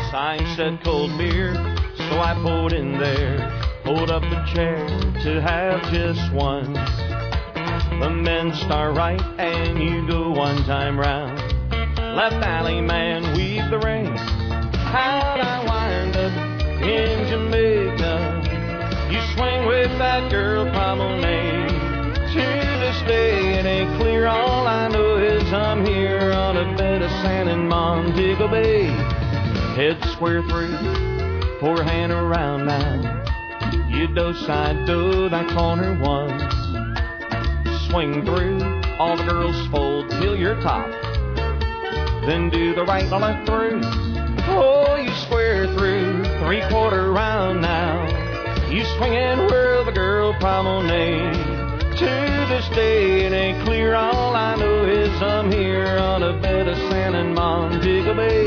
Sign said cold beer, so I pulled in there. Pulled up a chair to have just one. The men start right and you go one time round. Left alley man, weave the ring. How'd I wind up in Jamaica? You swing with that girl promenade. To this day it ain't clear, all I know is I'm here on a bed of sand in Montego Bay. Head square through, forehand around now. You do side do that corner one. Swing through, all the girls fold till you're top. Then do the right and left through. Oh, you square through, 3/4 round now. You swinging where the girl promenade. To this day it ain't clear, all I know is I'm here on a bed of sand in Montego Bay.